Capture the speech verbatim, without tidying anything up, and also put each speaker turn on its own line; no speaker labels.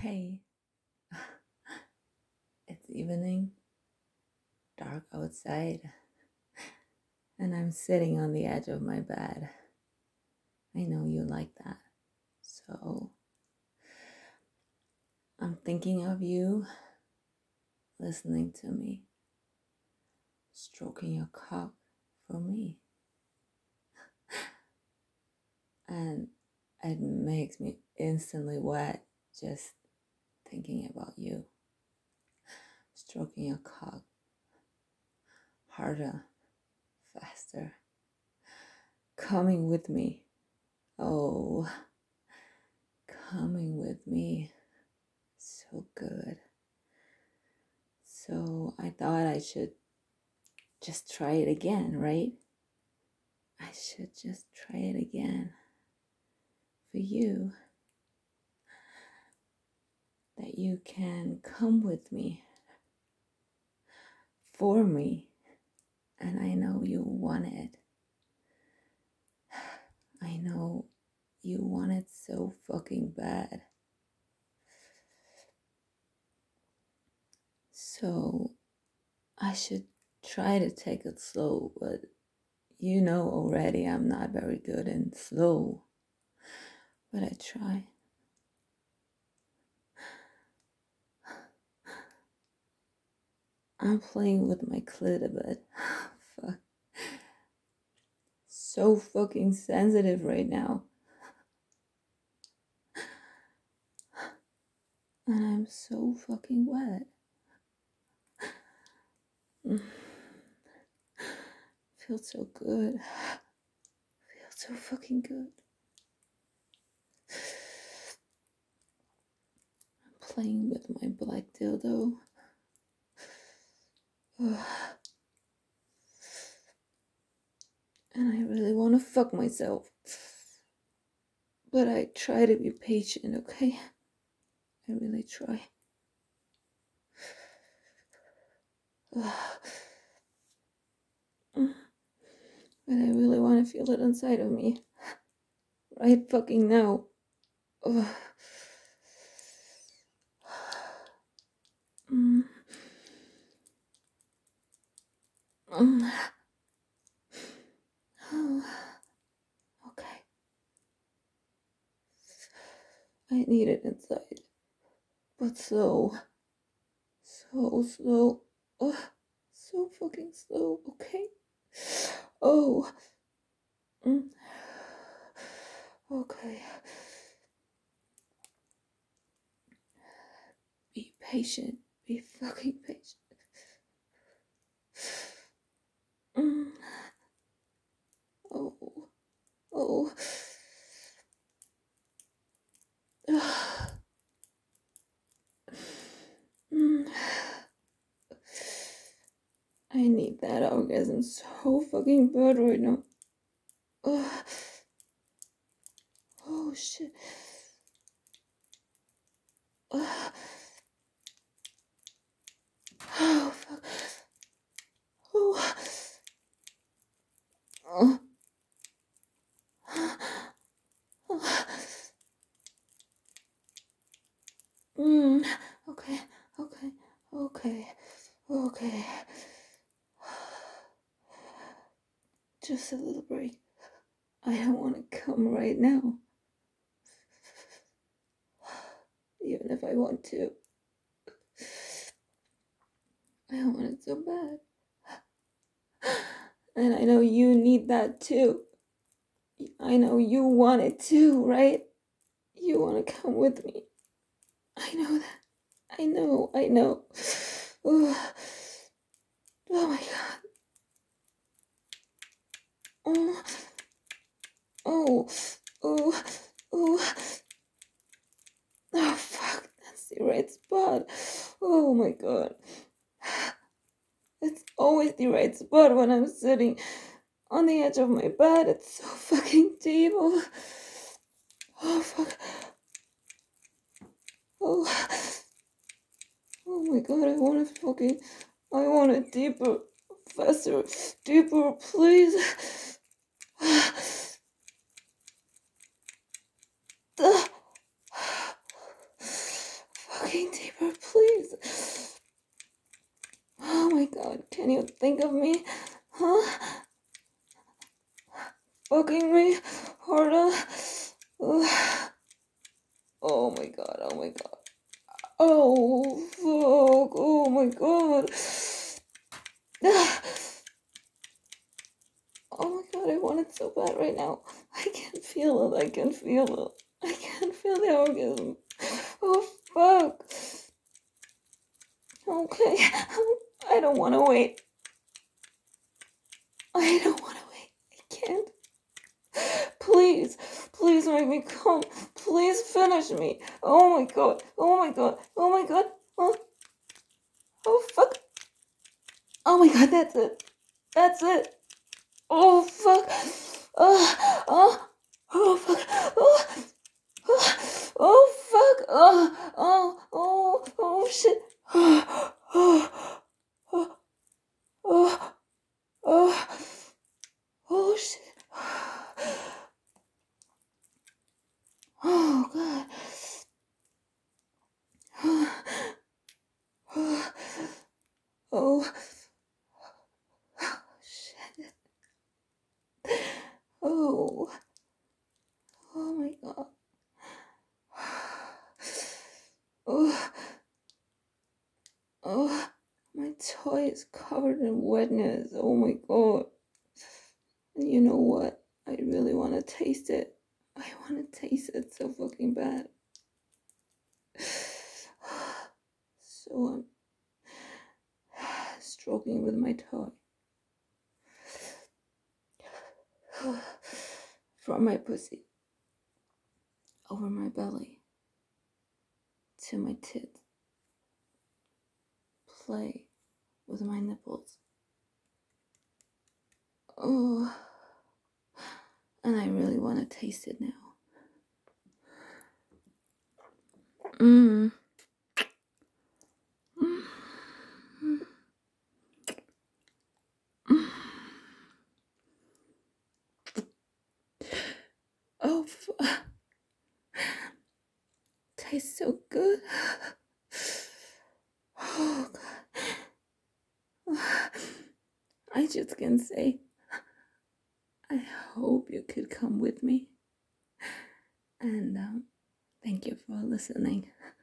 Hey, it's evening, dark outside, and I'm sitting on the edge of my bed. I know you like that. So I'm thinking of you, listening to me, stroking your cock for me. And it makes me instantly wet just thinking about you, stroking your cock harder, faster, coming with me. Oh, coming with me. So good. So I thought I should just try it again, right? I should just try it again for you, that you can come with me, for me, and I know you want it. I know you want it so fucking bad. So I should try to take it slow, but you know already I'm not very good in slow, but I try. I'm playing with my clit a bit. Fuck. So fucking sensitive right now. And I'm so fucking wet. Feels so good. Feels so fucking good. I'm playing with my black dildo. And I really want to fuck myself. But I try to be patient, okay? I really try. But I really want to feel it inside of me. Right fucking now. Mm. Mm. Oh. Okay. I need it inside. But slow. So slow. Oh, so fucking slow, okay? Oh. Mm. Okay. Be patient. Be fucking patient. Mm. Oh. Oh. Mm. I need that orgasm so fucking bad right now. Oh, oh shit. Oh, oh fuck. Oh. Oh. Oh. Mm. Okay, okay, okay, okay. Just a little break. I don't want to come right now. Even if I want to. I want it so bad. And I know you need that too. I know you want it too, right? You want to come with me. I know that. I know, I know. Oh, oh my god. Oh, oh, oh, oh. Oh fuck, that's the right spot. Oh my god. It's always the right spot when I'm sitting on the edge of my bed. It's so fucking deep. Oh, oh fuck. Oh. Oh my god, I want to fucking. I want it deeper, faster, deeper, please. fucking deeper, please. Oh my god, can you think of me? Huh? Fucking me harder. Oh my god, oh my god. Oh, fuck. Oh my god. Oh my god, I want it so bad right now. I can feel it, I can feel it. I can feel the orgasm. Oh, fuck. Okay, I don't want to wait. I don't want to wait. I can't. Please, please make me come. Please finish me. Oh my god. Oh my god. Oh my god. Oh, oh fuck. Oh my god, that's it. That's it. Oh fuck. Oh, oh, oh fuck. Oh, oh, oh fuck. Oh, oh, oh, oh shit. Oh, oh, oh, oh, oh, oh shit. Oh god. Oh, oh, shit. Oh, oh my god. Oh, oh, my toy is covered in wetness. Oh my god. And you know what? I really want to taste it. I want to taste it so fucking bad. So I'm stroking with my toy from my pussy over my belly to my tits. Play with my nipples. Oh, and I really want to taste it now. Mmm. Mm. Mm. Oh, f- tastes so good. Oh, God. I just can say, I hope you could come with me. And um, thank you for listening.